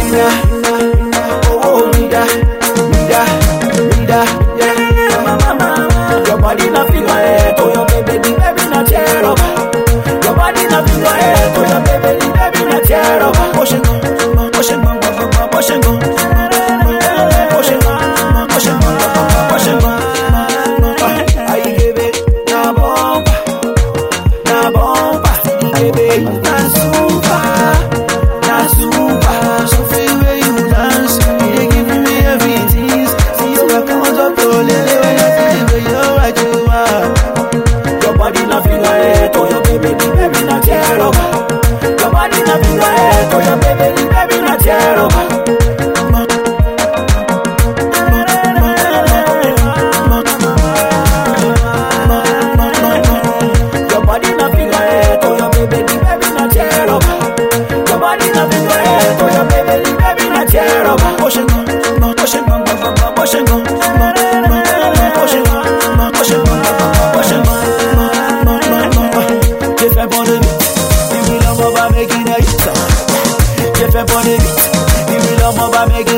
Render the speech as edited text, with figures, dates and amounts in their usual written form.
oh, yeah. Your body na figure eight, oh, your baby, the baby na tear up. Your body na figure eight, oh, your baby, the baby na tear up. Motion, motion, motion, motion. I give it na bomba, give it na super, so feel where you dance, you dey give me everything. See you back on top, oh, lele, you're right, you are. Your body na figure eight, oh, your baby, the baby na tear up. Your body na figure eight, oh, your baby, the baby na tear up. J'ai fait pour des beats, il veut leur m'en va making